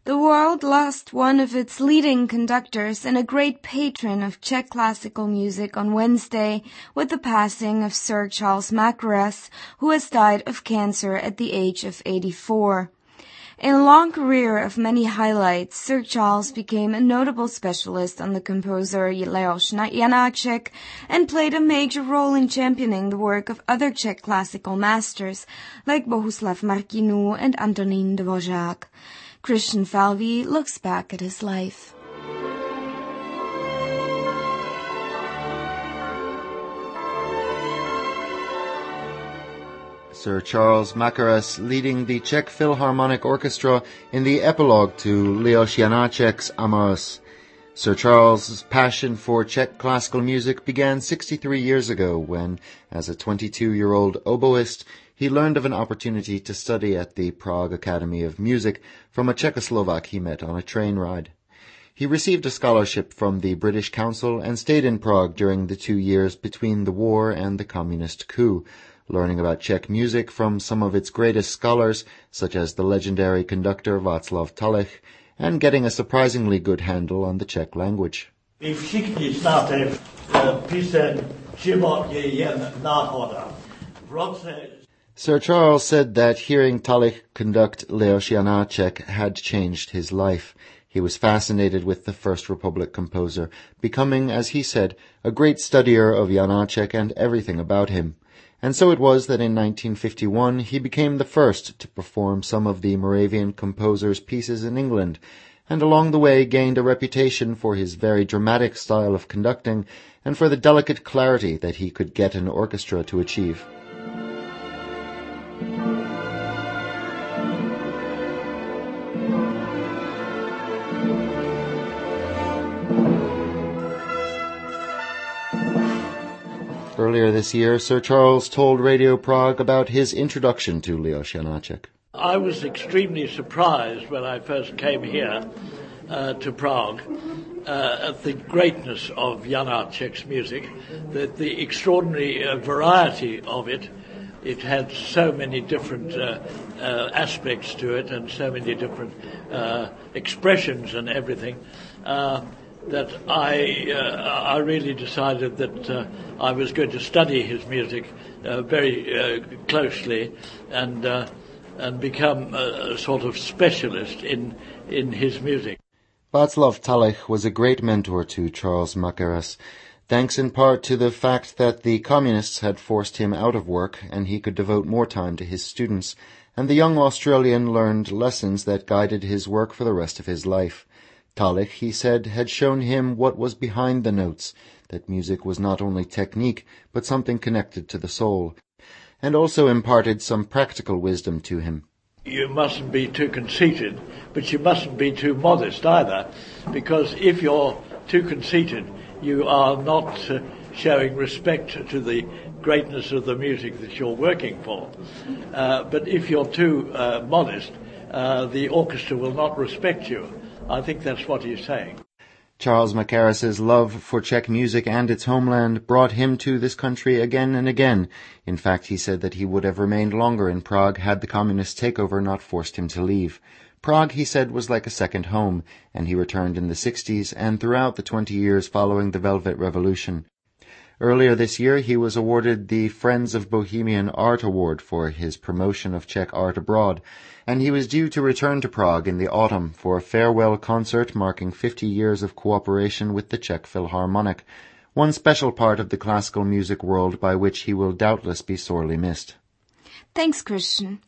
The world lost one of its leading conductors and a great patron of Czech classical music on Wednesday with the passing of Sir Charles Mackerras, who has died of cancer at the age of 84. In a long career of many highlights, Sir Charles became a notable specialist on the composer Leoš Janáček and played a major role in championing the work of other Czech classical masters like Bohuslav Martinů and Antonín Dvořák. Christian Falvey looks back at his life. Sir Charles Mackerras leading the Czech Philharmonic Orchestra in the epilogue to Leoš Janáček's Amoris. Sir Charles's passion for Czech classical music began 63 years ago when, as a 22-year-old oboist, he learned of an opportunity to study at the Prague Academy of Music from a Czechoslovak he met on a train ride. He received a scholarship from the British Council and stayed in Prague during the 2 years between the war and the communist coup, learning about Czech music from some of its greatest scholars, such as the legendary conductor Václav Talech, and getting a surprisingly good handle on the Czech language. Vy všichni znáte píseň Život je jen náhoda. V roce Sir Charles said that hearing Talech conduct Leoš Janáček had changed his life. He was fascinated with the First Republic composer, becoming, as he said, a great studier of Janáček and everything about him. And so it was that in 1951 he became the first to perform some of the Moravian composer's pieces in England, and along the way gained a reputation for his very dramatic style of conducting and for the delicate clarity that he could get an orchestra to achieve. Earlier this year, Sir Charles told Radio Prague about his introduction to Leoš Janáček. I was extremely surprised when I first came here to Prague at the greatness of Janáček's music, that the extraordinary variety of it. It had so many different aspects to it and so many different expressions and everything that I really decided that I was going to study his music very closely and become a sort of specialist in his music. Václav Talech was a great mentor to Charles Mackerras, thanks in part to the fact that the communists had forced him out of work and he could devote more time to his students, and the young Australian learned lessons that guided his work for the rest of his life. Talech, he said, had shown him what was behind the notes, that music was not only technique, but something connected to the soul, and also imparted some practical wisdom to him. You mustn't be too conceited, but you mustn't be too modest either, because if you're too conceited, you are not showing respect to the greatness of the music that you're working for. But if you're too modest, the orchestra will not respect you. I think that's what he's saying. Charles Mackerras's love for Czech music and its homeland brought him to this country again and again. In fact, he said that he would have remained longer in Prague had the communist takeover not forced him to leave. Prague, he said, was like a second home, and he returned in the 60s and throughout the 20 years following the Velvet Revolution. Earlier this year, he was awarded the Friends of Bohemian Art Award for his promotion of Czech art abroad, and he was due to return to Prague in the autumn for a farewell concert marking 50 years of cooperation with the Czech Philharmonic, one special part of the classical music world by which he will doubtless be sorely missed. Thanks, Christian.